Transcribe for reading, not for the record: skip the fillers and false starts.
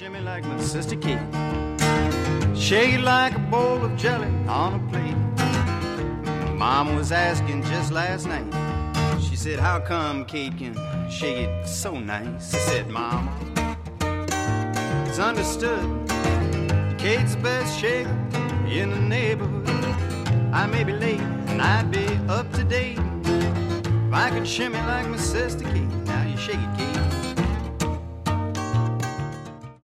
shimmy like my sister Kate. Shake it like a bowl of jelly on a plate. Mom was asking just last night. She said, how come Kate can shake it so nice? I said, Mama, it's understood. Kate's the best shaker in the neighborhood. I may be late and I'd be up to date if I could shimmy like my sister Kate. Now you shake it, Kate.